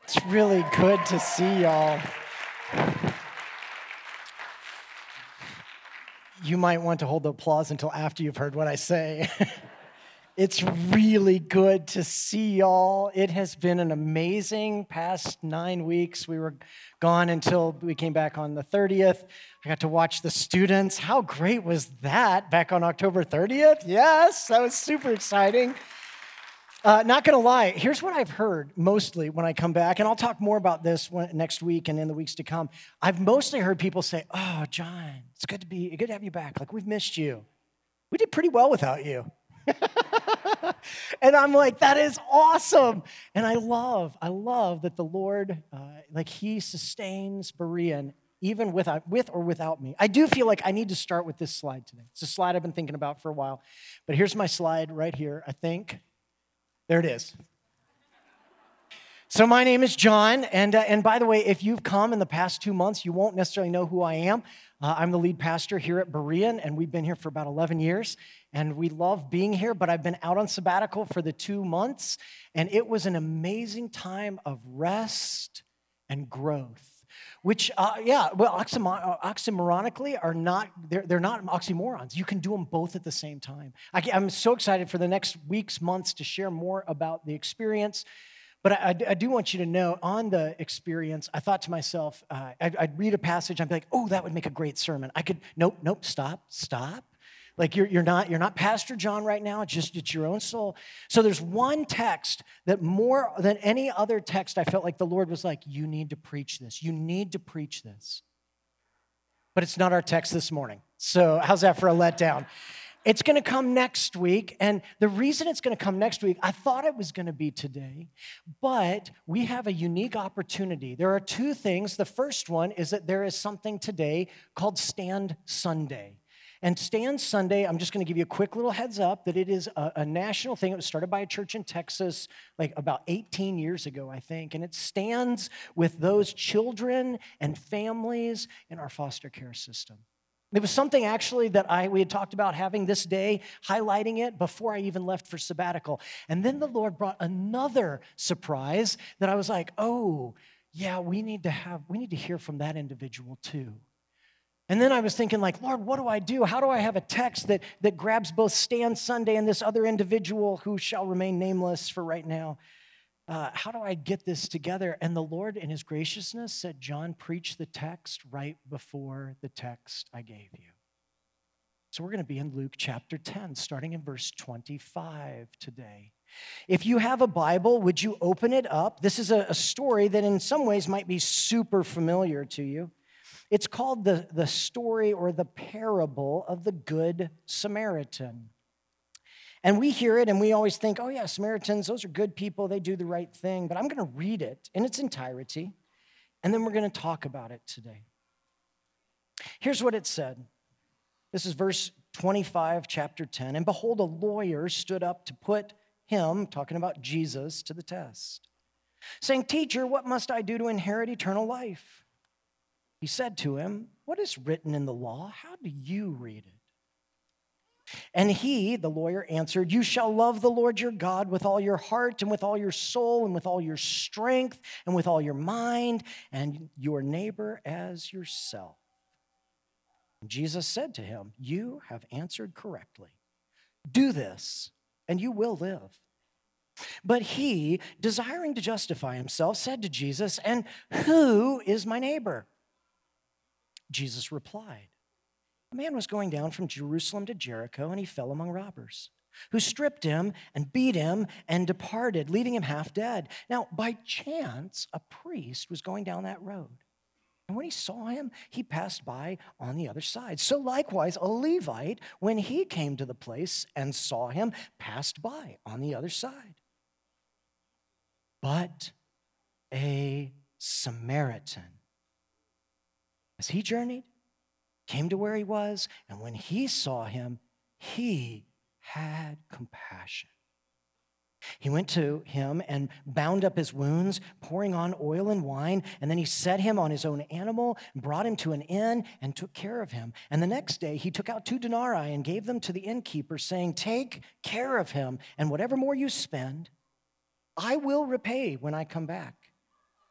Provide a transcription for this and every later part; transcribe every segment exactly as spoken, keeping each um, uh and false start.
It's really good to see y'all. You might want to hold the applause until after you've heard what I say. It's really good to see y'all. It has been an amazing past nine weeks. We were gone until we came back on the thirtieth. I got to watch the students. How great was that back on October thirtieth? Yes, that was super exciting. Uh, not going to lie, here's what I've heard mostly when I come back, and I'll talk more about this when, next week and in the weeks to come. I've mostly heard people say, "Oh, John, it's good to be good to have you back. Like, we've missed you. We did pretty well without you." And I'm like, that is awesome. And I love, I love that the Lord, uh, like he sustains Berean even with, with or without me. I do feel like I need to start with this slide today. It's a slide I've been thinking about for a while. But here's my slide right here, I think. There it is. So my name is John, and uh, and by the way, if you've come in the past two months, you won't necessarily know who I am. Uh, I'm the lead pastor here at Berean, and we've been here for about eleven years, and we love being here, but I've been out on sabbatical for the two months, and it was an amazing time of rest and growth, which, uh, yeah, well, oxymor- oxymoronically are not, they're, they're not oxymorons. You can do them both at the same time. I, I'm so excited for the next weeks, months to share more about the experience. But I, I do want you to know, on the experience, I thought to myself, uh, I'd, I'd read a passage, I'd be like, oh, that would make a great sermon. I could, nope, nope, stop, stop. Like you're, you're not, you're not Pastor John right now, it's just, it's your own soul. So there's one text that more than any other text, I felt like the Lord was like, you need to preach this. You need to preach this. But it's not our text this morning. So how's that for a letdown? It's going to come next week, and the reason it's going to come next week, I thought it was going to be today, but we have a unique opportunity. There are two things. The first one is that there is something today called Stand Sunday. And Stand Sunday, I'm just going to give you a quick little heads up that it is a, a national thing. It was started by a church in Texas like about eighteen years ago, I think, and it stands with those children and families in our foster care system. It was something actually that I we had talked about having this day, highlighting it before I even left for sabbatical. And then the Lord brought another surprise that I was like, oh, yeah, we need to have, we need to hear from that individual too. And then I was thinking like, Lord, what do I do? How do I have a text that, that grabs both Stand Sunday and this other individual who shall remain nameless for right now? Uh, how do I get this together? And the Lord, in his graciousness, said, John, preach the text right before the text I gave you. So we're going to be in Luke chapter ten, starting in verse twenty-five today. If you have a Bible, would you open it up? This is a, a story that in some ways might be super familiar to you. It's called the, the story or the parable of the Good Samaritan. And we hear it and we always think, oh yeah, Samaritans, those are good people, they do the right thing. But I'm going to read it in its entirety, and then we're going to talk about it today. Here's what it said. This is verse twenty-five, chapter ten. And behold, a lawyer stood up to put him, talking about Jesus, to the test, saying, Teacher, what must I do to inherit eternal life? He said to him, what is written in the law? How do you read it? And he, the lawyer, answered, you shall love the Lord your God with all your heart and with all your soul and with all your strength and with all your mind, and your neighbor as yourself. And Jesus said to him, you have answered correctly. Do this, and you will live. But he, desiring to justify himself, said to Jesus, and who is my neighbor? Jesus replied, a man was going down from Jerusalem to Jericho, and he fell among robbers, who stripped him and beat him and departed, leaving him half dead. Now, by chance, a priest was going down that road. And when he saw him, he passed by on the other side. So likewise, a Levite, when he came to the place and saw him, passed by on the other side. But a Samaritan, as he journeyed, came to where he was, and when he saw him, he had compassion. He went to him and bound up his wounds, pouring on oil and wine, and then he set him on his own animal, brought him to an inn, and took care of him. And the next day he took out two denarii and gave them to the innkeeper, saying, take care of him, and whatever more you spend, I will repay when I come back.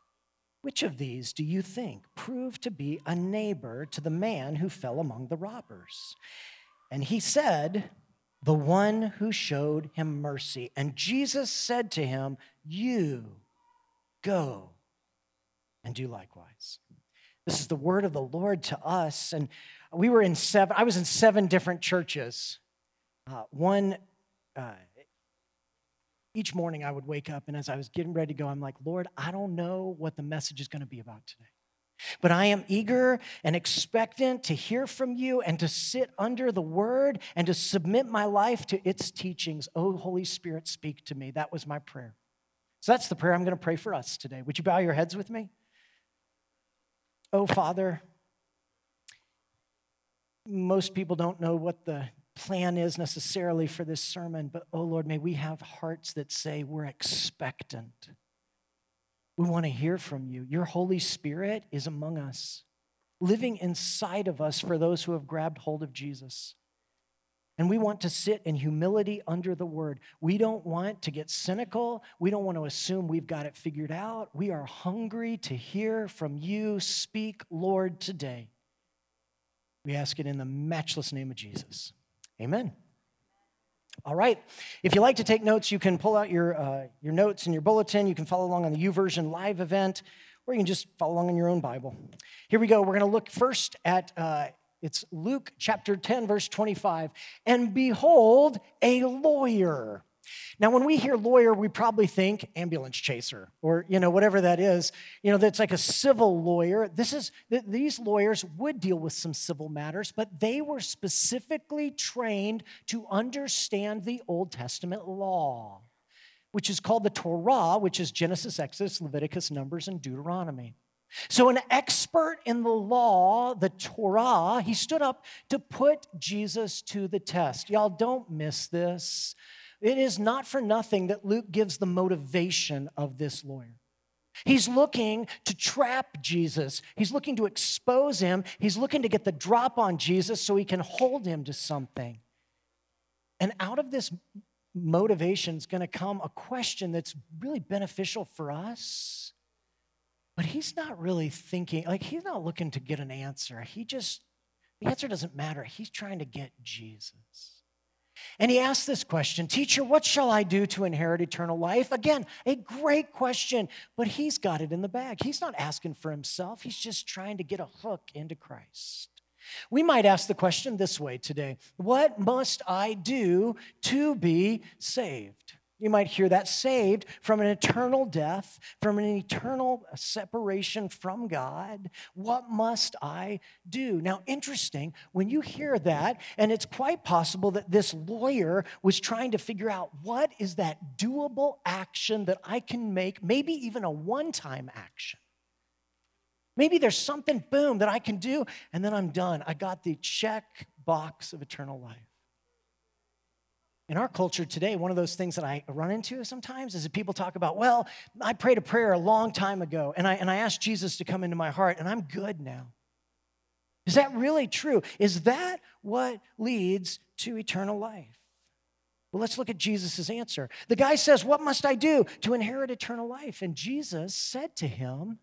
which of these do you think proved to be a neighbor to the man who fell among the robbers? And he said, the one who showed him mercy. And Jesus said to him, you go and do likewise. This is the word of the Lord to us. And we were in seven, I was in seven different churches. Uh, one, uh, each morning I would wake up, and as I was getting ready to go, I'm like, Lord, I don't know what the message is going to be about today. But I am eager and expectant to hear from you and to sit under the word and to submit my life to its teachings. Oh, Holy Spirit, speak to me. That was my prayer. So that's the prayer I'm going to pray for us today. Would you bow your heads with me? Oh, Father, most people don't know what the plan is necessarily for this sermon, but oh, Lord, may we have hearts that say we're expectant. We want to hear from you. Your Holy Spirit is among us, living inside of us for those who have grabbed hold of Jesus. And we want to sit in humility under the word. We don't want to get cynical. We don't want to assume we've got it figured out. We are hungry to hear from you. Speak, Lord, today. We ask it in the matchless name of Jesus. Amen. All right. If you like to take notes, you can pull out your uh, your notes in your bulletin. You can follow along on the YouVersion live event, or you can just follow along in your own Bible. Here we go. We're going to look first at, uh, it's Luke chapter ten, verse twenty-five. And behold, a lawyer. Now, when we hear lawyer, we probably think ambulance chaser or, you know, whatever that is. You know, that's like a civil lawyer. This is, th- these lawyers would deal with some civil matters, but they were specifically trained to understand the Old Testament law, which is called the Torah, which is Genesis, Exodus, Leviticus, Numbers, and Deuteronomy. So an expert in the law, the Torah, he stood up to put Jesus to the test. Y'all don't miss this. It is not for nothing that Luke gives the motivation of this lawyer. He's looking to trap Jesus. He's looking to expose him. He's looking to get the drop on Jesus so he can hold him to something. And out of this motivation is going to come a question that's really beneficial for us. But he's not really thinking, like he's not looking to get an answer. He just, the answer doesn't matter. He's trying to get Jesus. And he asked this question, teacher, what shall I do to inherit eternal life? Again, a great question, but he's got it in the bag. He's not asking for himself. He's just trying to get a hook into Christ. We might ask the question this way today. What must I do to be saved? You might hear that, saved from an eternal death, from an eternal separation from God. What must I do? Now, interesting, when you hear that, and it's quite possible that this lawyer was trying to figure out what is that doable action that I can make, maybe even a one-time action. Maybe there's something, boom, that I can do, and then I'm done. I got the check box of eternal life. In our culture today, one of those things that I run into sometimes is that people talk about, well, I prayed a prayer a long time ago, and I, and I asked Jesus to come into my heart, and I'm good now. Is that really true? Is that what leads to eternal life? Well, let's look at Jesus' answer. The guy says, what must I do to inherit eternal life? And Jesus said to him,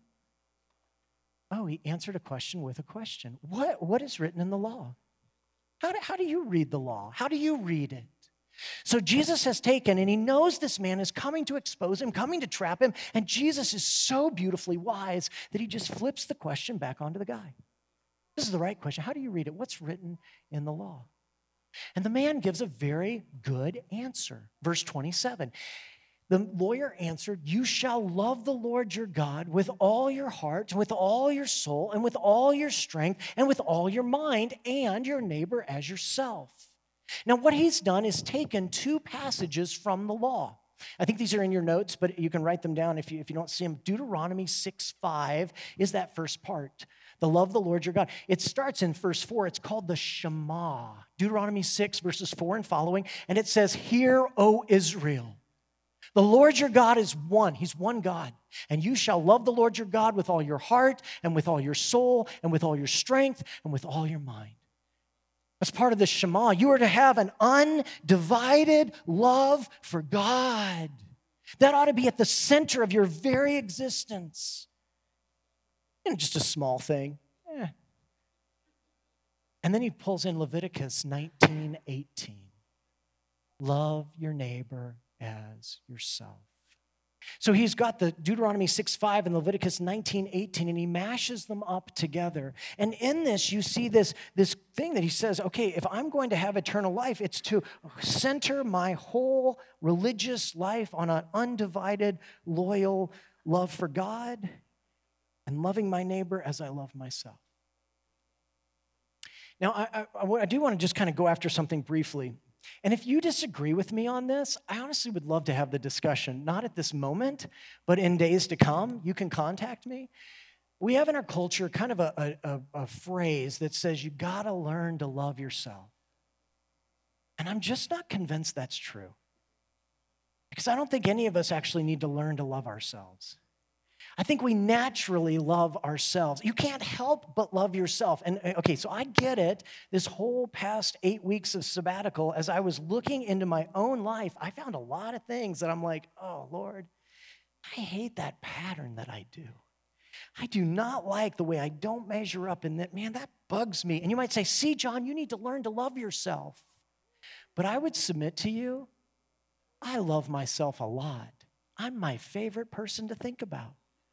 oh, he answered a question with a question. What, what is written in the law? How do, how do you read the law? How do you read it? So Jesus has taken, and he knows this man is coming to expose him, coming to trap him, and Jesus is so beautifully wise that he just flips the question back onto the guy. This is the right question. How do you read it? What's written in the law? And the man gives a very good answer. Verse twenty-seven, the lawyer answered, you shall love the Lord your God with all your heart, with all your soul, and with all your strength, and with all your mind, and your neighbor as yourself. Now, what he's done is taken two passages from the law. I think these are in your notes, but you can write them down if you, if you don't see them. Deuteronomy six five is that first part. The love of the Lord your God. It starts in verse four. It's called the Shema. Deuteronomy six, verses four and following. And it says, hear, O Israel. The Lord your God is one. He's one God. And you shall love the Lord your God with all your heart and with all your soul and with all your strength and with all your mind. That's part of the Shema. You are to have an undivided love for God. That ought to be at the center of your very existence. You know, just a small thing. Eh. And then he pulls in Leviticus nineteen eighteen. Love your neighbor as yourself. So he's got the Deuteronomy six five and Leviticus nineteen eighteen, and he mashes them up together. And in this, you see this, this thing that he says, okay, if I'm going to have eternal life, it's to center my whole religious life on an undivided, loyal love for God and loving my neighbor as I love myself. Now, I, I, I do want to just kind of go after something briefly. And if you disagree with me on this, I honestly would love to have the discussion, not at this moment, but in days to come. You can contact me. We have in our culture kind of a, a, a phrase that says you gotta learn to love yourself. And I'm just not convinced that's true. Because I don't think any of us actually need to learn to love ourselves. I think we naturally love ourselves. You can't help but love yourself. And okay, so I get it. This whole past eight weeks of sabbatical, as I was looking into my own life, I found a lot of things that I'm like, oh, Lord, I hate that pattern that I do. I do not like the way I don't measure up, and that, man, that bugs me. And you might say, see, John, you need to learn to love yourself. But I would submit to you, I love myself a lot. I'm my favorite person to think about.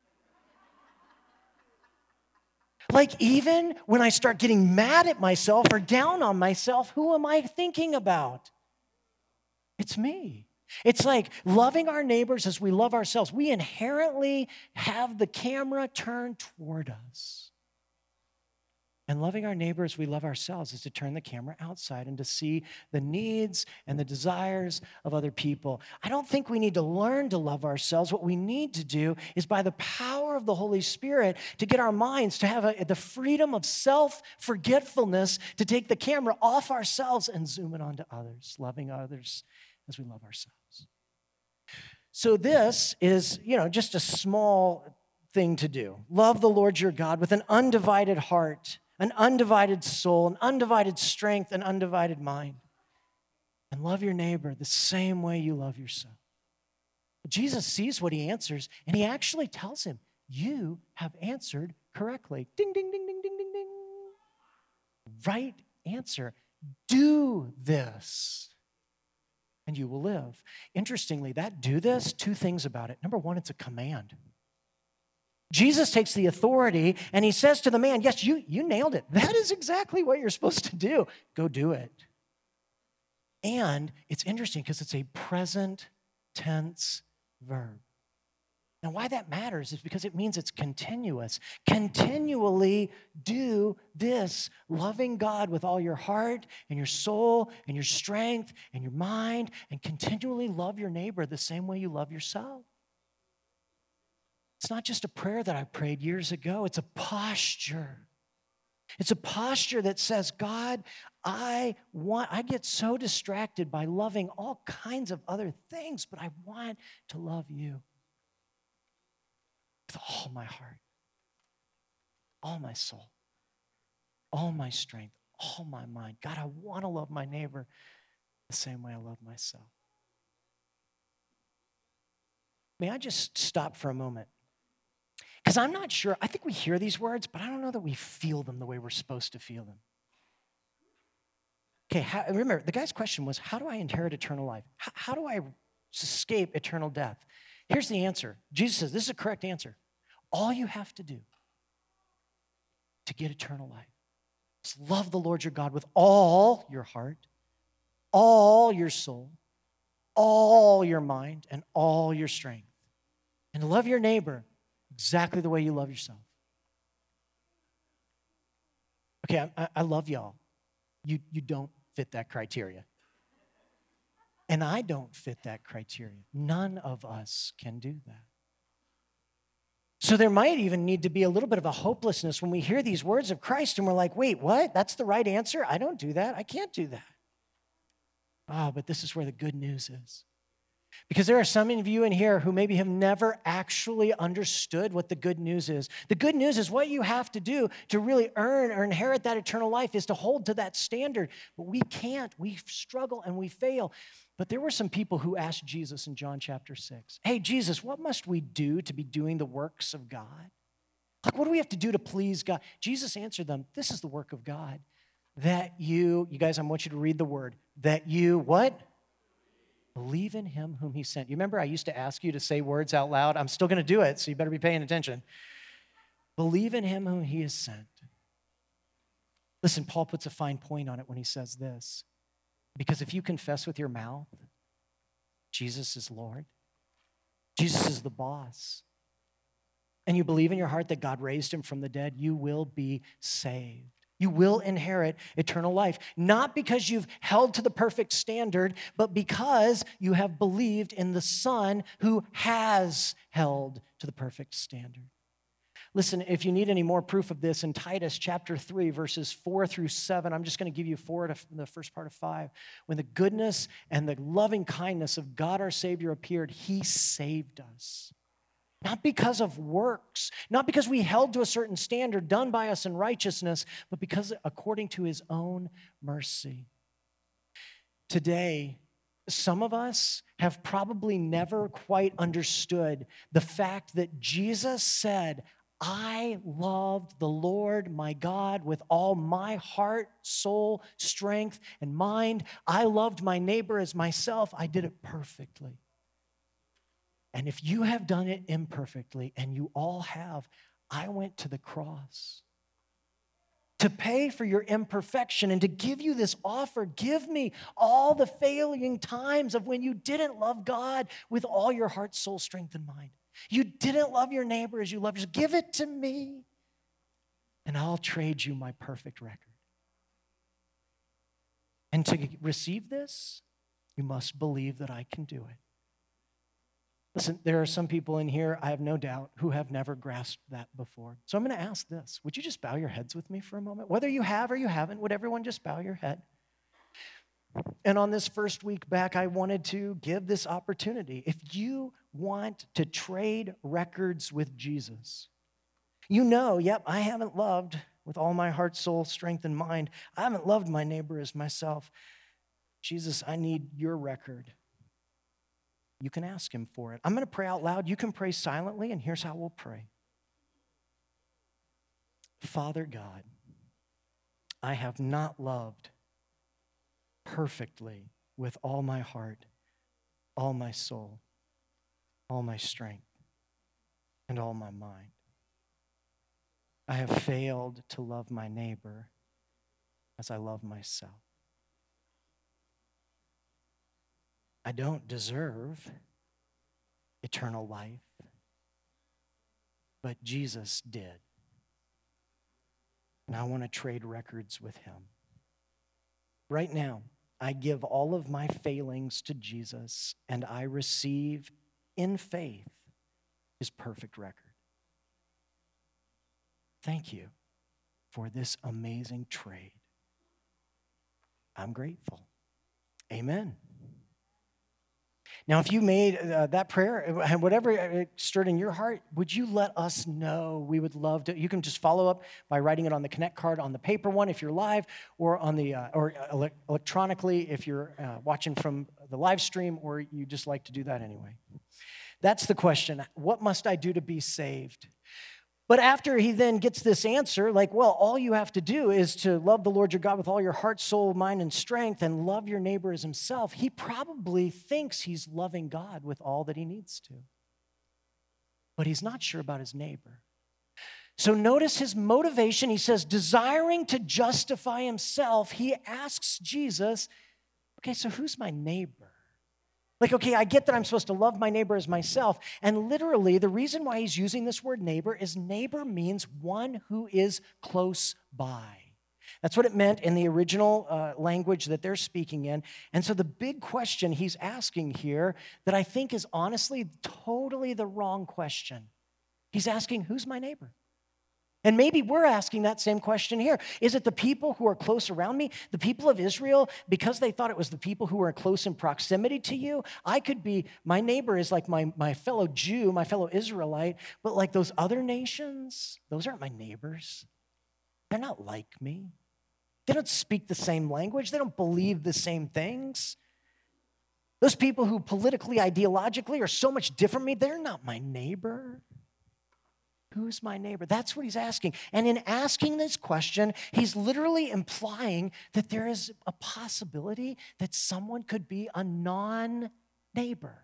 Like, even when I start getting mad at myself or down on myself, who am I thinking about? It's me. It's like loving our neighbors as we love ourselves. We inherently have the camera turned toward us. And loving our neighbors as we love ourselves is to turn the camera outside and to see the needs and the desires of other people. I don't think we need to learn to love ourselves. What we need to do is, by the power of the Holy Spirit, to get our minds to have a, the freedom of self-forgetfulness, to take the camera off ourselves and zoom it onto others, loving others as we love ourselves. So this is, you know, just a small thing to do. Love the Lord your God with an undivided heart, an undivided soul, an undivided strength, an undivided mind. And love your neighbor the same way you love yourself. Jesus sees what he answers, and he actually tells him, you have answered correctly. Ding, ding, ding, ding, ding, ding, ding. Right answer. Do this, and you will live. Interestingly, that do this, two things about it. Number one, it's a command. Jesus takes the authority and he says to the man, yes, you, you nailed it. That is exactly what you're supposed to do. Go do it. And it's interesting because it's a present tense verb. Now, why that matters is because it means it's continuous. Continually do this, loving God with all your heart and your soul and your strength and your mind, and continually love your neighbor the same way you love yourself. It's not just a prayer that I prayed years ago. It's a posture. It's a posture that says, God, I want, I get so distracted by loving all kinds of other things, but I want to love you with all my heart, all my soul, all my strength, all my mind. God, I want to love my neighbor the same way I love myself. May I just stop for a moment? Because I'm not sure, I think we hear these words, but I don't know that we feel them the way we're supposed to feel them. Okay, how, remember, the guy's question was, how do I inherit eternal life? How, how do I escape eternal death? Here's the answer. Jesus says, this is a correct answer. All you have to do to get eternal life is love the Lord your God with all your heart, all your soul, all your mind, and all your strength. And to love your neighbor exactly the way you love yourself. Okay, I, I love y'all. You, you don't fit that criteria. And I don't fit that criteria. None of us can do that. So there might even need to be a little bit of a hopelessness when we hear these words of Christ and we're like, wait, what? That's the right answer? I don't do that. I can't do that. Ah, oh, but this is where the good news is. Because there are some of you in here who maybe have never actually understood what the good news is. The good news is what you have to do to really earn or inherit that eternal life is to hold to that standard. But we can't. We struggle and we fail. But there were some people who asked Jesus in John chapter six, hey, Jesus, what must we do to be doing the works of God? Like, what do we have to do to please God? Jesus answered them, this is the work of God, that you, you guys, I want you to read the word, that you, what? Believe in him whom he sent. You remember I used to ask you to say words out loud? I'm still going to do it, so you better be paying attention. Believe in him whom he has sent. Listen, Paul puts a fine point on it when he says this. Because if you confess with your mouth, Jesus is Lord, Jesus is the boss, and you believe in your heart that God raised him from the dead, you will be saved. You will inherit eternal life, not because you've held to the perfect standard, but because you have believed in the Son who has held to the perfect standard. Listen, if you need any more proof of this, in Titus chapter three, verses four through seven, I'm just going to give you four to the first part of five. When the goodness and the loving kindness of God our Savior appeared, he saved us. Not because of works, not because we held to a certain standard done by us in righteousness, but because according to his own mercy. Today, some of us have probably never quite understood the fact that Jesus said, I loved the Lord my God with all my heart, soul, strength, and mind. I loved my neighbor as myself. I did it perfectly. And if you have done it imperfectly, and you all have, I went to the cross to pay for your imperfection and to give you this offer. Give me all the failing times of when you didn't love God with all your heart, soul, strength, and mind. You didn't love your neighbor as you love yourself. Give it to me, and I'll trade you my perfect record. And to receive this, you must believe that I can do it. Listen, there are some people in here, I have no doubt, who have never grasped that before. So I'm going to ask this. Would you just bow your heads with me for a moment? Whether you have or you haven't, would everyone just bow your head? And on this first week back, I wanted to give this opportunity. If you want to trade records with Jesus, you know, yep, I haven't loved with all my heart, soul, strength, and mind. I haven't loved my neighbor as myself. Jesus, I need your record. You can ask him for it. I'm going to pray out loud. You can pray silently, and here's how we'll pray. Father God, I have not loved perfectly with all my heart, all my soul, all my strength, and all my mind. I have failed to love my neighbor as I love myself. I don't deserve eternal life, but Jesus did. And I want to trade records with him. Right now, I give all of my failings to Jesus, and I receive in faith his perfect record. Thank you for this amazing trade. I'm grateful. Amen. Now, if you made uh, that prayer, and whatever it stirred in your heart, would you let us know? We would love to. You can just follow up by writing it on the Connect card, on the paper one if you're live, or on the uh, or ele- electronically if you're uh, watching from the live stream, or you just like to do that anyway. That's the question. What must I do to be saved? But after he then gets this answer, like, well, all you have to do is to love the Lord your God with all your heart, soul, mind, and strength, and love your neighbor as himself, he probably thinks he's loving God with all that he needs to. But he's not sure about his neighbor. So notice his motivation. He says, desiring to justify himself, he asks Jesus, okay, so who's my neighbor? Like, okay, I get that I'm supposed to love my neighbor as myself. And literally, the reason why he's using this word neighbor is neighbor means one who is close by. That's what it meant in the original uh, language that they're speaking in. And so the big question he's asking here that I think is honestly totally the wrong question. He's asking, who's my neighbor? And maybe we're asking that same question here. Is it the people who are close around me? The people of Israel, because they thought it was the people who were close in proximity to you? I could be, my neighbor is like my, my fellow Jew, my fellow Israelite, but like those other nations, those aren't my neighbors. They're not like me. They don't speak the same language. They don't believe the same things. Those people who politically, ideologically are so much different from me, they're not my neighbor. Who's my neighbor? That's what he's asking. And in asking this question, he's literally implying that there is a possibility that someone could be a non-neighbor,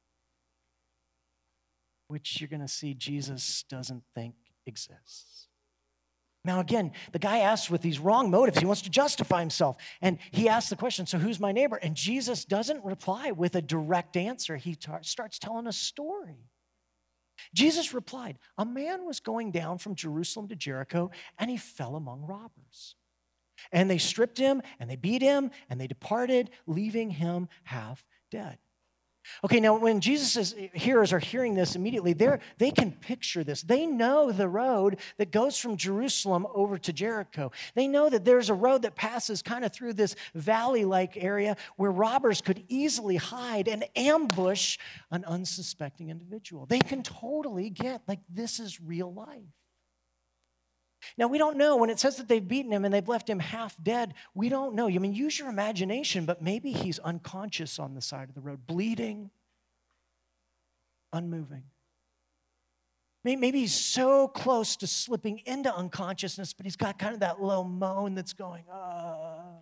which you're going to see Jesus doesn't think exists. Now, again, the guy asks with these wrong motives. He wants to justify himself. And he asks the question, so who's my neighbor? And Jesus doesn't reply with a direct answer. He tar- starts telling a story. Jesus replied, a man was going down from Jerusalem to Jericho, and he fell among robbers. And they stripped him, and they beat him, and they departed, leaving him half dead. Okay, now when Jesus' hearers are hearing this immediately, they're, they can picture this. They know the road that goes from Jerusalem over to Jericho. They know that there's a road that passes kind of through this valley-like area where robbers could easily hide and ambush an unsuspecting individual. They can totally get, like, this is real life. Now, we don't know. When it says that they've beaten him and they've left him half dead, we don't know. I mean, use your imagination, but maybe he's unconscious on the side of the road, bleeding, unmoving. Maybe he's so close to slipping into unconsciousness, but he's got kind of that low moan that's going, ah,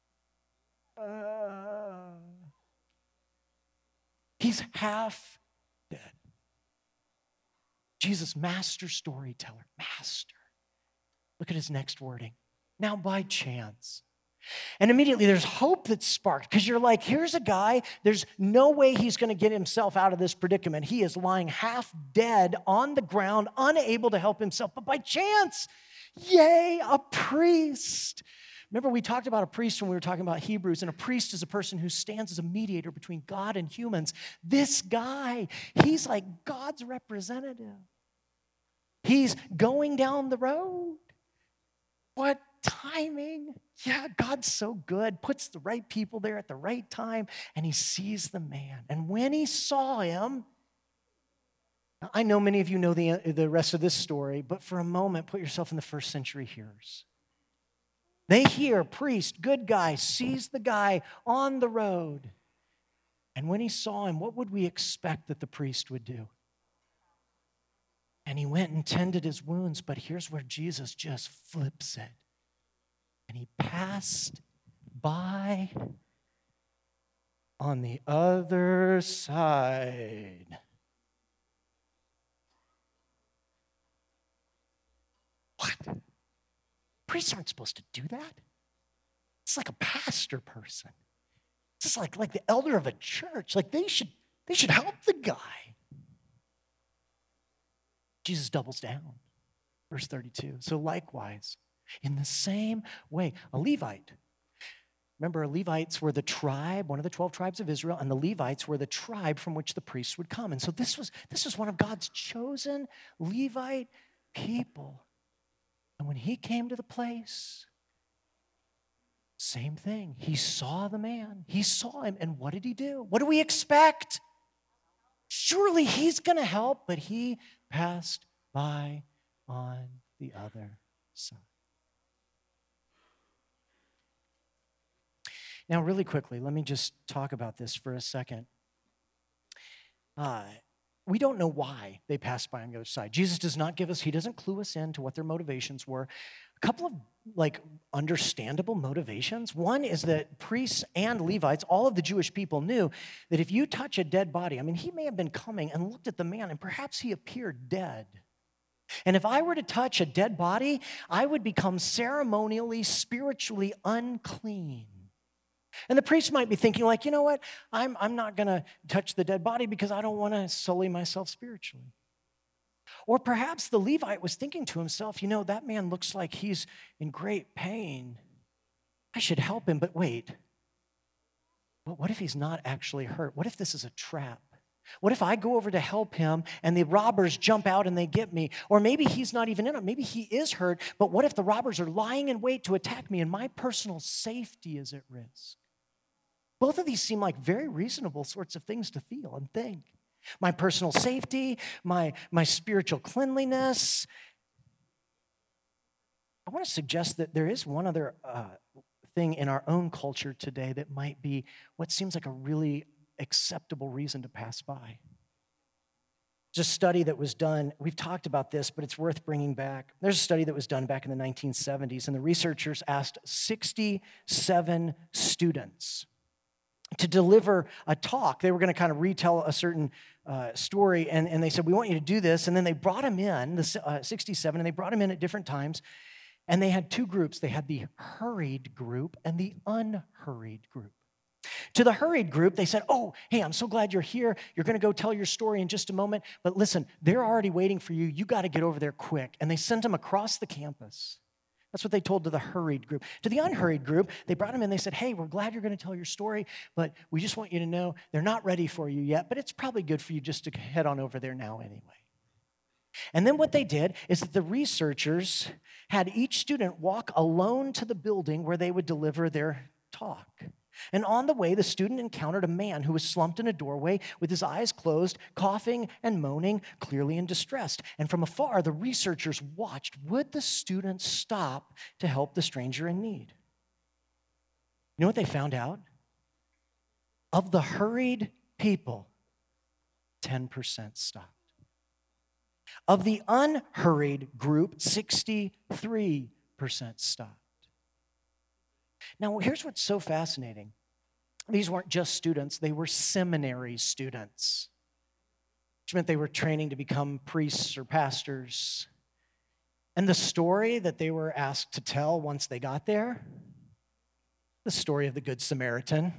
ah. He's half dead. Jesus, master storyteller, master. Look at his next wording. Now, by chance. And immediately there's hope that's sparked because you're like, here's a guy, there's no way he's going to get himself out of this predicament. He is lying half dead on the ground, unable to help himself. But by chance, yay, a priest. Remember, we talked about a priest when we were talking about Hebrews, and a priest is a person who stands as a mediator between God and humans. This guy, he's like God's representative. He's going down the road. What timing? Yeah, God's so good. Puts the right people there at the right time, and he sees the man. And when he saw him, I know many of you know the, the rest of this story, but for a moment, put yourself in the first century hearers. They hear, priest, good guy, sees the guy on the road. And when he saw him, what would we expect that the priest would do? And he went and tended his wounds, but here's where Jesus just flips it. And he passed by on the other side. What? Priests aren't supposed to do that. It's like a pastor person. It's just like, like the elder of a church. Like they should, they should help the guy. Jesus doubles down. Verse thirty-two. So likewise, in the same way, a Levite. Remember, Levites were the tribe, one of the twelve tribes of Israel, and the Levites were the tribe from which the priests would come. And so this was, this was one of God's chosen Levite people. And when he came to the place, same thing. He saw the man. He saw him. And what did he do? What do we expect? Surely he's going to help, but he passed by on the other side. Now, really quickly, let me just talk about this for a second. Uh, we don't know why they passed by on the other side. Jesus does not give us, he doesn't clue us in to what their motivations were. A couple of like understandable motivations. One is that priests and Levites, all of the Jewish people knew that if you touch a dead body, I mean, he may have been coming and looked at the man and perhaps he appeared dead. And if I were to touch a dead body, I would become ceremonially, spiritually unclean. And the priest might be thinking like, you know what, I'm, I'm not going to touch the dead body because I don't want to sully myself spiritually. Or perhaps the Levite was thinking to himself, you know, that man looks like he's in great pain. I should help him, but wait. But what if he's not actually hurt? What if this is a trap? What if I go over to help him and the robbers jump out and they get me? Or maybe he's not even in it. Maybe he is hurt, but what if the robbers are lying in wait to attack me and my personal safety is at risk? Both of these seem like very reasonable sorts of things to feel and think. My personal safety, my, my spiritual cleanliness. I want to suggest that there is one other uh, thing in our own culture today that might be what seems like a really acceptable reason to pass by. There's a study that was done. We've talked about this, but it's worth bringing back. There's a study that was done back in the nineteen seventies, and the researchers asked sixty-seven students to deliver a talk. They were going to kind of retell a certain uh, story, and, and they said, we want you to do this. And then they brought them in, the uh, sixty-seven, and they brought them in at different times. And they had two groups. They had the hurried group and the unhurried group. To the hurried group, they said, oh, hey, I'm so glad you're here. You're going to go tell your story in just a moment. But listen, they're already waiting for you. You got to get over there quick. And they sent them across the campus. That's what they told to the hurried group. To the unhurried group, they brought them in. They said, hey, we're glad you're going to tell your story, but we just want you to know they're not ready for you yet, but it's probably good for you just to head on over there now anyway. And then what they did is that the researchers had each student walk alone to the building where they would deliver their talk. And on the way, the student encountered a man who was slumped in a doorway with his eyes closed, coughing and moaning, clearly in distress. And from afar, the researchers watched. Would the student stop to help the stranger in need? You know what they found out? Of the hurried people, ten percent stopped. Of the unhurried group, sixty-three percent stopped. Now, here's what's so fascinating. These weren't just students, they were seminary students, which meant they were training to become priests or pastors. And the story that they were asked to tell once they got there, the story of the Good Samaritan.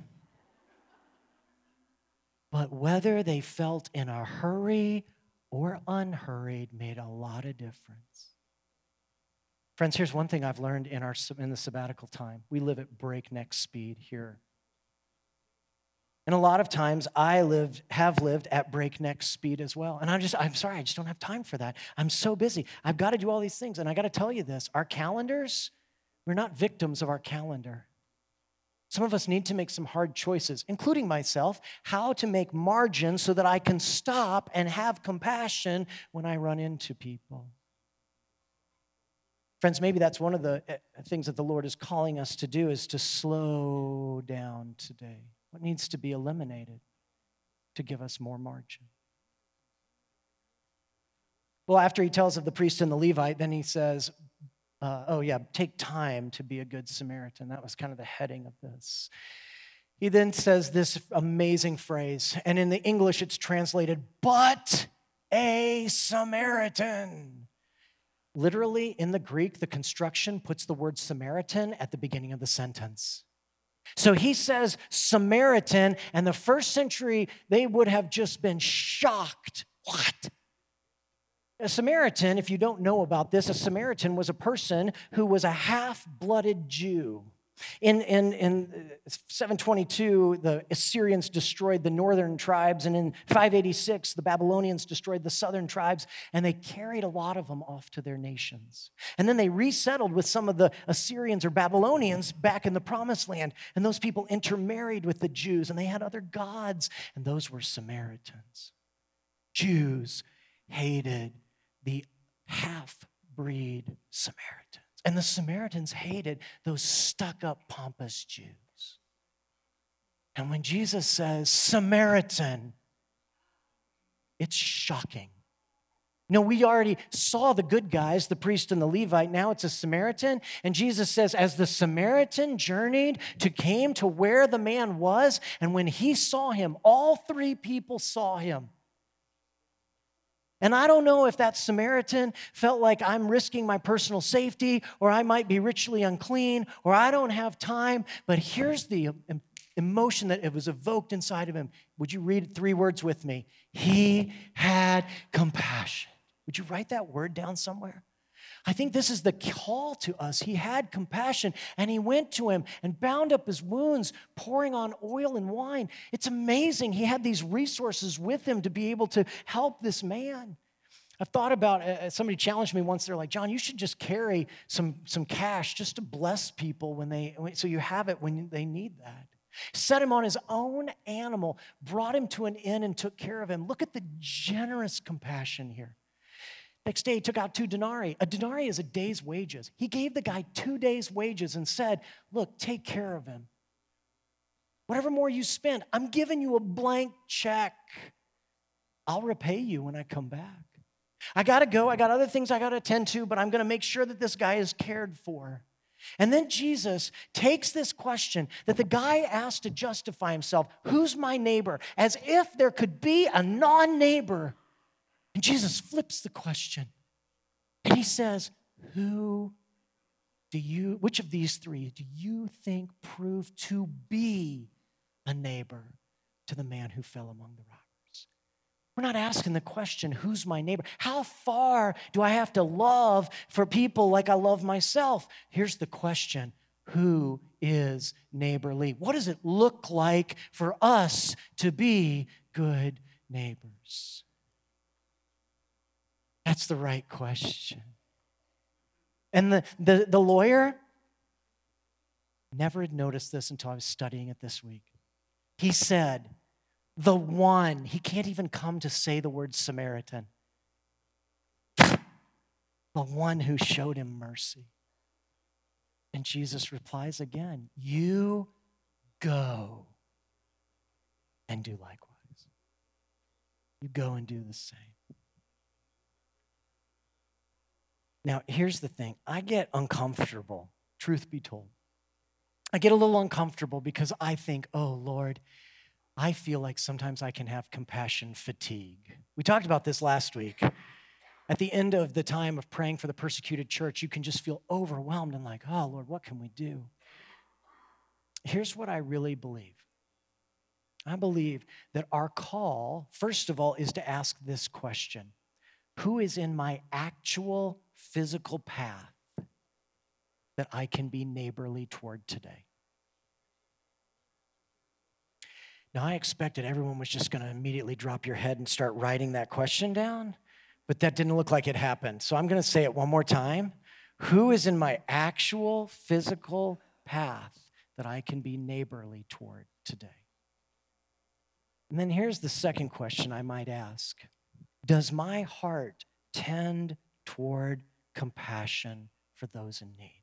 But whether they felt in a hurry or unhurried made a lot of difference. Friends, here's one thing I've learned in our in the sabbatical time. We live at breakneck speed here. And a lot of times I lived, have lived at breakneck speed as well. And I'm just, I'm sorry, I just don't have time for that. I'm so busy. I've got to do all these things. And I got to tell you this, our calendars, we're not victims of our calendar. Some of us need to make some hard choices, including myself, how to make margin so that I can stop and have compassion when I run into people. Friends, maybe that's one of the things that the Lord is calling us to do is to slow down today. What needs to be eliminated to give us more margin? Well, after he tells of the priest and the Levite, then he says, uh, oh yeah, take time to be a good Samaritan. That was kind of the heading of this. He then says this amazing phrase, and in the English it's translated, but a Samaritan. Literally, in the Greek, the construction puts the word Samaritan at the beginning of the sentence. So he says Samaritan, and the first century, they would have just been shocked. What? A Samaritan, if you don't know about this, a Samaritan was a person who was a half-blooded Jew. In, in, in seven twenty-two, the Assyrians destroyed the northern tribes, and in five eighty-six, the Babylonians destroyed the southern tribes, and they carried a lot of them off to their nations. And then they resettled with some of the Assyrians or Babylonians back in the Promised Land, and those people intermarried with the Jews, and they had other gods, and those were Samaritans. Jews hated the half-breed Samaritans. And the Samaritans hated those stuck-up, pompous Jews. And when Jesus says, Samaritan, it's shocking. No, we already saw the good guys, the priest and the Levite. Now it's a Samaritan. And Jesus says, as the Samaritan journeyed to came to where the man was, and when he saw him, all three people saw him. And I don't know if that Samaritan felt like I'm risking my personal safety, or I might be ritually unclean, or I don't have time. But here's the emotion that it was evoked inside of him. Would you read three words with me? He had compassion. Would you write that word down somewhere? I think this is the call to us. He had compassion, and he went to him and bound up his wounds, pouring on oil and wine. It's amazing. He had these resources with him to be able to help this man. I've thought about, uh, somebody challenged me once. They're like, John, you should just carry some, some cash just to bless people when they, so you have it when they need that. Set him on his own animal, brought him to an inn and took care of him. Look at the generous compassion here. Next day, he took out two denarii. A denarii is a day's wages. He gave the guy two days' wages and said, look, take care of him. Whatever more you spend, I'm giving you a blank check. I'll repay you when I come back. I got to go. I got other things I got to attend to, but I'm going to make sure that this guy is cared for. And then Jesus takes this question that the guy asked to justify himself, who's my neighbor? As if there could be a non-neighbor. And Jesus flips the question. And he says, who do you, which of these three do you think proved to be a neighbor to the man who fell among the robbers? We're not asking the question, who's my neighbor? How far do I have to love for people like I love myself? Here's the question, who is neighborly? What does it look like for us to be good neighbors? That's the right question. And the, the, the lawyer never had noticed this until I was studying it this week. He said, the one, he can't even come to say the word Samaritan. The one who showed him mercy. And Jesus replies again, you go and do likewise. You go and do the same. Now, here's the thing. I get uncomfortable, truth be told. I get a little uncomfortable because I think, oh, Lord, I feel like sometimes I can have compassion fatigue. We talked about this last week. At the end of the time of praying for the persecuted church, you can just feel overwhelmed and like, oh, Lord, what can we do? Here's what I really believe. I believe that our call, first of all, is to ask this question. Who is in my actual physical path that I can be neighborly toward today? Now, I expected everyone was just going to immediately drop your head and start writing that question down, but that didn't look like it happened. So I'm going to say it one more time. Who is in my actual physical path that I can be neighborly toward today? And then here's the second question I might ask. Does my heart tend toward compassion for those in need?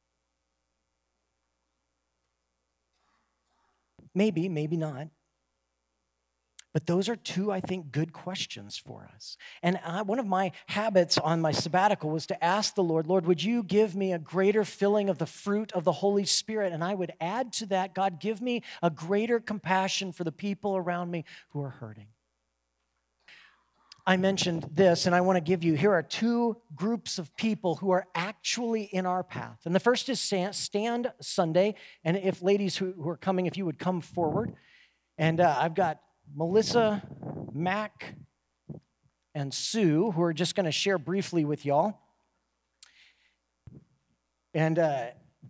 Maybe, maybe not. But those are two, I think, good questions for us. And I, one of my habits on my sabbatical was to ask the Lord, Lord, would you give me a greater filling of the fruit of the Holy Spirit? And I would add to that, God, give me a greater compassion for the people around me who are hurting. I mentioned this, and I want to give you, here are two groups of people who are actually in our path. And the first is Stand Sunday. And if ladies who, who are coming, if you would come forward. And uh, I've got Melissa, Mac, and Sue, who are just going to share briefly with y'all. And uh,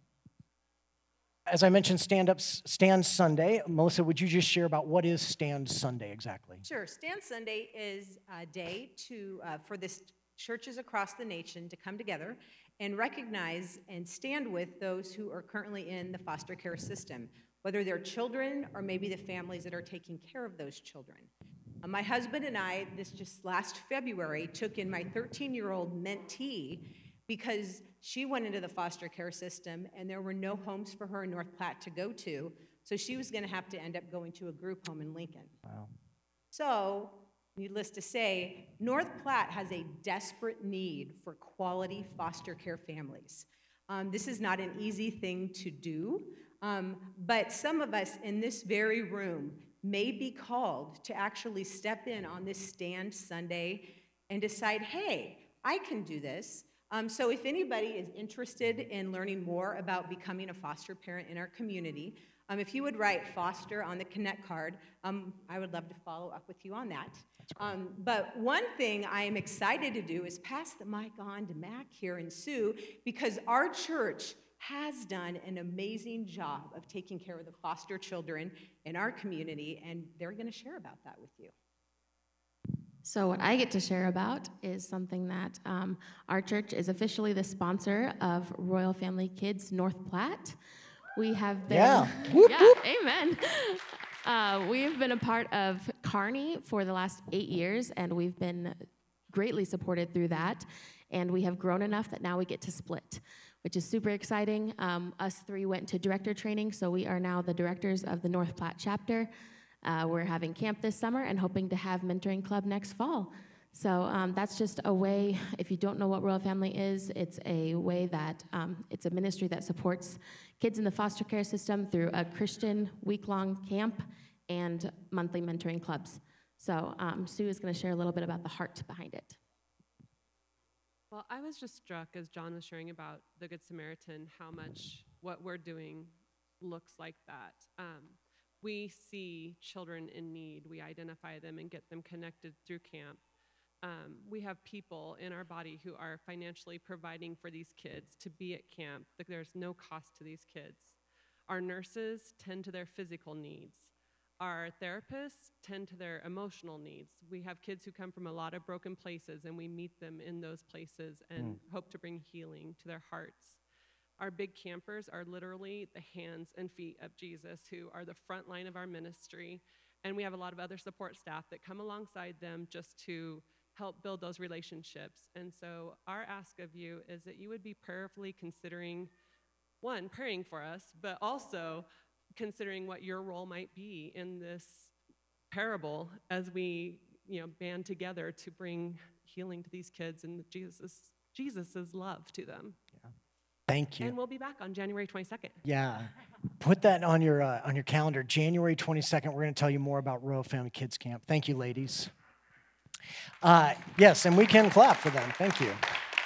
as I mentioned, Stand Up, Stand Sunday. Melissa, would you just share about what is Stand Sunday exactly? Sure. Stand Sunday is a day to uh, for the churches across the nation to come together and recognize and stand with those who are currently in the foster care system, whether they're children or maybe the families that are taking care of those children. Uh, my husband and I, this just last February, took in my thirteen-year-old mentee because she went into the foster care system and there were no homes for her in North Platte to go to, so she was going to have to end up going to a group home in Lincoln. Wow. So, needless to say, North Platte has a desperate need for quality foster care families. Um, this is not an easy thing to do, um, but some of us in this very room may be called to actually step in on this Stand Sunday and decide, hey, I can do this. Um, so if anybody is interested in learning more about becoming a foster parent in our community, um, if you would write foster on the Connect card, um, I would love to follow up with you on that. Um, but one thing I am excited to do is pass the mic on to Mac here and Sue, because our church has done an amazing job of taking care of the foster children in our community, and they're going to share about that with you. So what I get to share about is something that um, our church is officially the sponsor of Royal Family Kids North Platte. We have been, Yeah, yeah, amen. Uh, we have been a part of Kearney for the last eight years, and we've been greatly supported through that. And we have grown enough that now we get to split, which is super exciting. Um, us three went to director training, so we are now the directors of the North Platte chapter. Uh, we're having camp this summer and hoping to have mentoring club next fall. So um, that's just a way, if you don't know what Royal Family is, it's a way that, um, it's a ministry that supports kids in the foster care system through a Christian week-long camp and monthly mentoring clubs. So um, Sue is going to share a little bit about the heart behind it. Well, I was just struck as John was sharing about the Good Samaritan, how much what we're doing looks like that. Um, we see children in need, we identify them and get them connected through camp. Um, we have people in our body who are financially providing for these kids to be at camp. Like, there's no cost to these kids. Our nurses tend to their physical needs. Our therapists tend to their emotional needs. We have kids who come from a lot of broken places, and we meet them in those places and mm. hope to bring healing to their hearts. Our big campers are literally the hands and feet of Jesus, who are the front line of our ministry. And we have a lot of other support staff that come alongside them just to help build those relationships. And so our ask of you is that you would be prayerfully considering, one, praying for us, but also considering what your role might be in this parable as we, you know, band together to bring healing to these kids and Jesus' Jesus's love to them. Yeah. Thank you. And we'll be back on January twenty-second. Yeah. Put that on your uh, on your calendar. January twenty-second, we're going to tell you more about Royal Family Kids Camp. Thank you, ladies. Uh, yes, and we can clap for them. Thank you.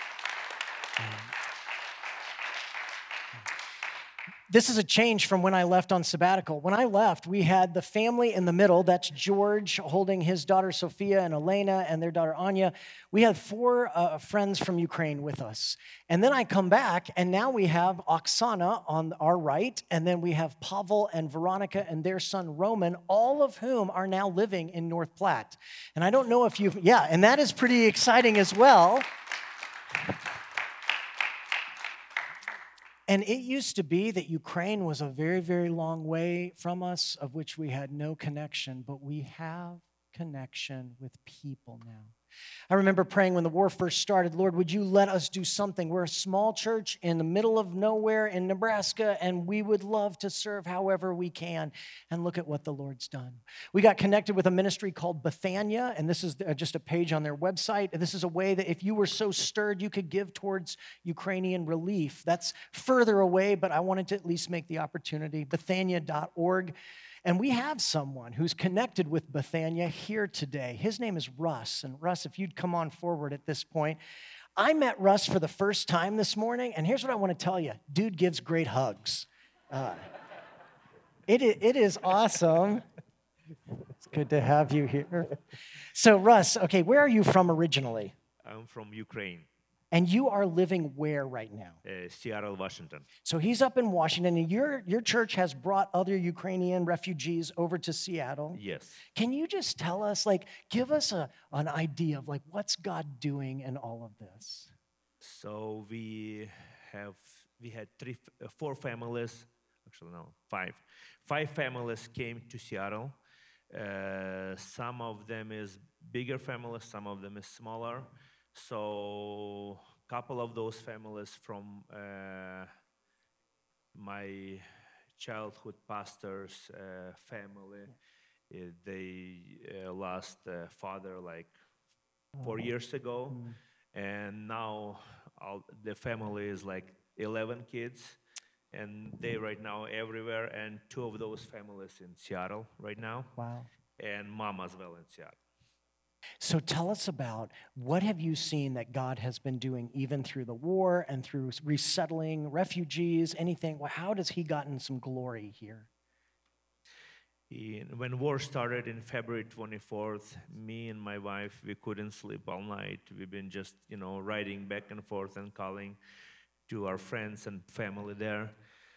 This is a change from when I left on sabbatical. When I left, we had the family in the middle. That's George holding his daughter Sophia and Elena and their daughter Anya. We had four uh, friends from Ukraine with us. And then I come back, and now we have Oksana on our right, and then we have Pavel and Veronica and their son Roman, all of whom are now living in North Platte. And I don't know if you've, yeah, and that is pretty exciting as well. And it used to be that Ukraine was a very, very long way from us, of which we had no connection, but we have connection with people now. I remember praying when the war first started, Lord, would you let us do something? We're a small church in the middle of nowhere in Nebraska, and we would love to serve however we can. And look at what the Lord's done. We got connected with a ministry called Bethania, and this is just a page on their website. This is a way that if you were so stirred, you could give towards Ukrainian relief. That's further away, but I wanted to at least make the opportunity. Bethania dot org. And we have someone who's connected with Bethania here today. His name is Russ. And Russ, if you'd come on forward at this point. I met Russ for the first time this morning, and here's what I want to tell you. Dude gives great hugs. Uh, it, it is awesome. It's good to have you here. So, Russ, okay, where are you from originally? I'm from Ukraine. And you are living where right now? Uh, Seattle, Washington. So he's up in Washington, and your, your church has brought other Ukrainian refugees over to Seattle. Yes. Can you just tell us, like, give us a, an idea of, like, what's God doing in all of this? So we have, we had three, uh, four families, actually no, five. Five families came to Seattle. Uh, some of them is bigger families, some of them is smaller. So a couple of those families from uh, my childhood pastor's uh, family, uh, they uh, lost a father like four years ago. Mm. And now all, the family is like eleven kids. And they right now everywhere. And two of those families in Seattle right now. Wow. And mom as well in Seattle. So tell us about what have you seen that God has been doing even through the war and through resettling refugees, anything? How has he gotten some glory here? In, when war started in February twenty-fourth, me and my wife, we couldn't sleep all night. We've been just, you know, riding back and forth and calling to our friends and family there.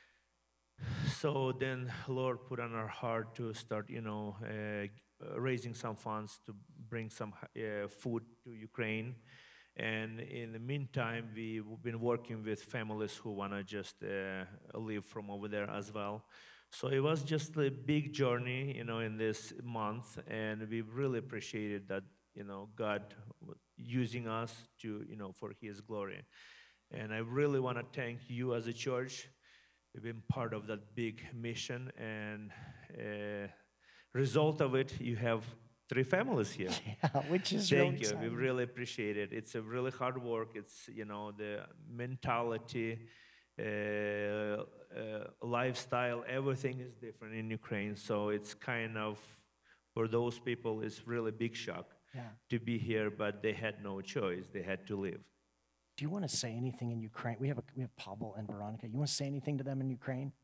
So then Lord put on our heart to start, you know, uh, raising some funds to bring some uh, food to Ukraine. And in the meantime, we've been working with families who want to just uh, live from over there as well. So it was just a big journey, you know, in this month. And we really appreciated that, you know, God using us to, you know, for his glory. And I really want to thank you as a church. We've been part of that big mission. And uh, result of it, you have three families here. Yeah, which is really Thank you. We exciting. really appreciate it. It's a really hard work. It's, you know, the mentality, uh, uh, lifestyle, everything is different in Ukraine. So it's kind of, for those people, it's really big shock Yeah. to be here, but they had no choice. They had to leave. Do you want to say anything in Ukraine? We have a, we have Pavel and Veronica. You want to say anything to them in Ukraine?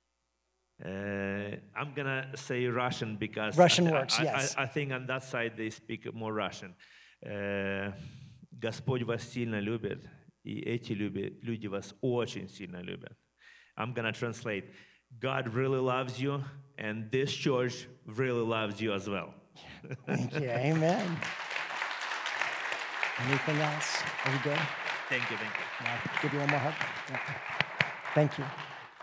Uh, I'm gonna say Russian because Russian I, works, I, yes. I, I think on that side they speak more Russian. Uh, Господь вас сильно любит, и эти люби- люди вас очень сильно любят. I'm gonna translate. God really loves you, and this church really loves you as well. Thank you. Amen. Anything else? Are we good? Thank you, thank you. Yeah, give you one more hug. Yeah. Thank you.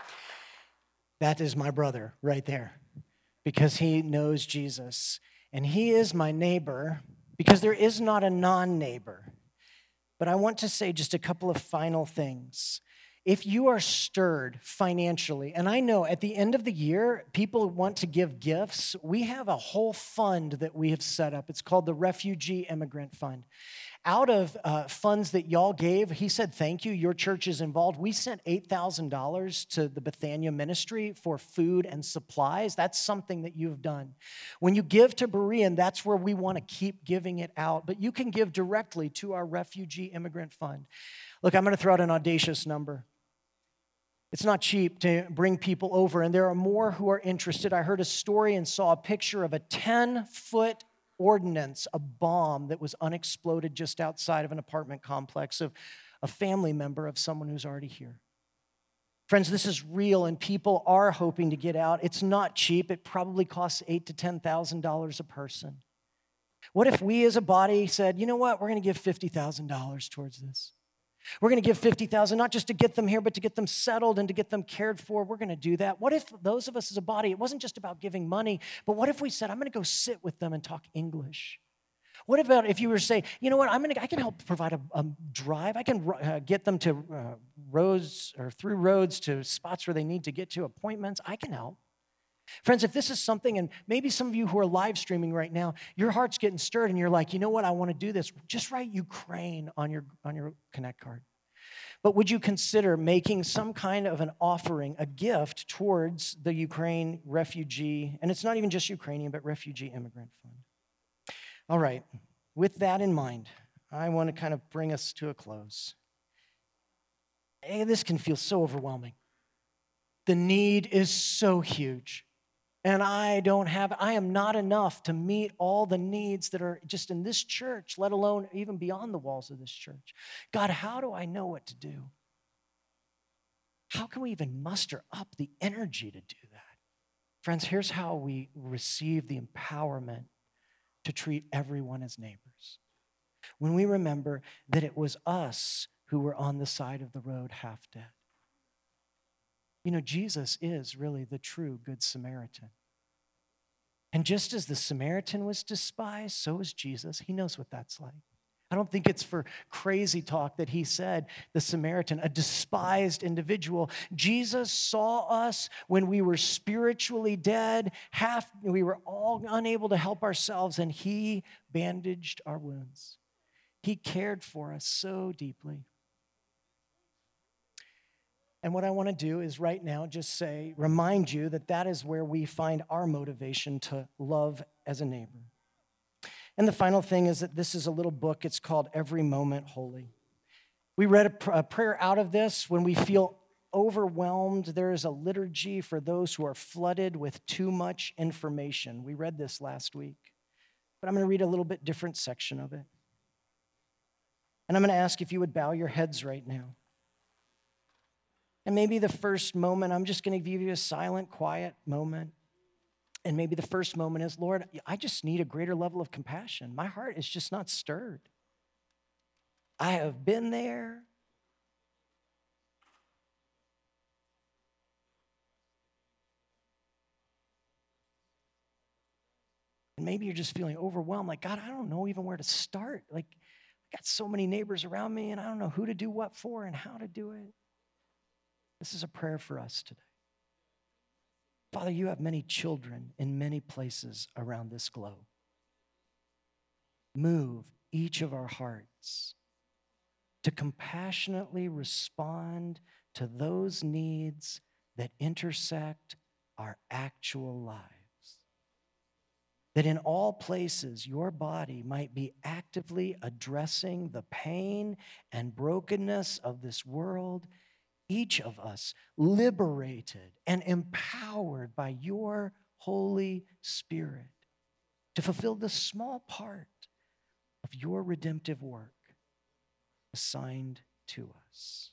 That is my brother right there because he knows Jesus. And he is my neighbor because there is not a non-neighbor. But I want to say just a couple of final things. If you are stirred financially, and I know at the end of the year, people want to give gifts, we have a whole fund that we have set up. It's called the Refugee Immigrant Fund. Out of uh, funds that y'all gave, he said, thank you, your church is involved. We sent eight thousand dollars to the Bethania Ministry for food and supplies. That's something that you've done. When you give to Berean, that's where we want to keep giving it out. But you can give directly to our Refugee Immigrant Fund. Look, I'm going to throw out an audacious number. It's not cheap to bring people over, and there are more who are interested. I heard a story and saw a picture of a ten-foot ordnance, a bomb that was unexploded just outside of an apartment complex of a family member of someone who's already here. Friends, this is real, and people are hoping to get out. It's not cheap. It probably costs eight to ten thousand dollars a person. What if we as a body said, you know what, we're going to give fifty thousand dollars towards this? We're going to give fifty thousand dollars not just to get them here, but to get them settled and to get them cared for. We're going to do that. What if those of us as a body, it wasn't just about giving money, but what if we said, I'm going to go sit with them and talk English? What about if you were to say, you know what, I'm going to, I can help provide a, a drive. I can uh, get them to uh, roads or through roads to spots where they need to get to appointments. I can help. Friends, if this is something, and maybe some of you who are live streaming right now, your heart's getting stirred and you're like, you know what, I want to do this. Just write Ukraine on your, on your Connect card. But would you consider making some kind of an offering, a gift towards the Ukraine refugee, and it's not even just Ukrainian, but Refugee Immigrant Fund. All right, with that in mind, I want to kind of bring us to a close. Hey, this can feel so overwhelming. The need is so huge. And I don't have, I am not enough to meet all the needs that are just in this church, let alone even beyond the walls of this church. God, how do I know what to do? How can we even muster up the energy to do that? Friends, here's how we receive the empowerment to treat everyone as neighbors. When we remember that it was us who were on the side of the road half dead. You know, Jesus is really the true Good Samaritan. And just as the Samaritan was despised, so is Jesus. He knows what that's like. I don't think it's for crazy talk that he said, the Samaritan, a despised individual. Jesus saw us when we were spiritually dead, half, we were all unable to help ourselves, and he bandaged our wounds. He cared for us so deeply. And what I want to do is right now just say, remind you that that is where we find our motivation to love as a neighbor. And the final thing is that this is a little book. It's called Every Moment Holy. We read a, pr- a prayer out of this when we feel overwhelmed. There is a liturgy for those who are flooded with too much information. We read this last week. But I'm going to read a little bit different section of it. And I'm going to ask if you would bow your heads right now. And maybe the first moment, I'm just going to give you a silent, quiet moment. And maybe the first moment is, Lord, I just need a greater level of compassion. My heart is just not stirred. I have been there. And maybe you're just feeling overwhelmed, like, God, I don't know even where to start. Like, I got so many neighbors around me, and I don't know who to do what for and how to do it. This is a prayer for us today. Father, you have many children in many places around this globe. Move each of our hearts to compassionately respond to those needs that intersect our actual lives. That in all places, your body might be actively addressing the pain and brokenness of this world, each of us liberated and empowered by your Holy Spirit to fulfill the small part of your redemptive work assigned to us.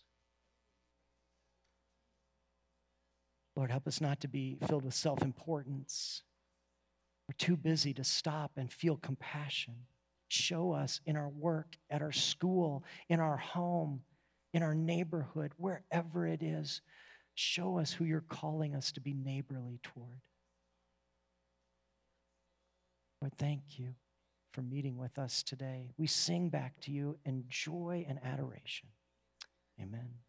Lord, help us not to be filled with self-importance. We're too busy to stop and feel compassion. Show us in our work, at our school, in our home, in our neighborhood, wherever it is. Show us who you're calling us to be neighborly toward. Lord, thank you for meeting with us today. We sing back to you in joy and adoration. Amen.